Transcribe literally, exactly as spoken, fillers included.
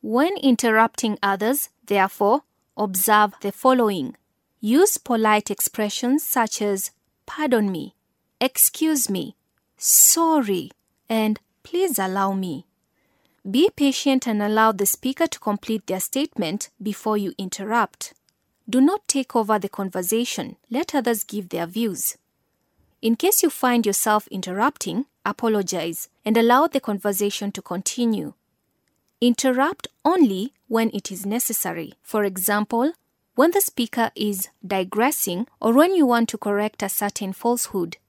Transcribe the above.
When interrupting others, therefore, observe the following. Use polite expressions such as pardon me, excuse me, sorry, and please allow me. Be patient and allow the speaker to complete their statement before you interrupt. Do not take over the conversation. Let others give their views. In case you find yourself interrupting, apologize and allow the conversation to continue. Interrupt only when it is necessary. For example, when the speaker is digressing or when you want to correct a certain falsehood.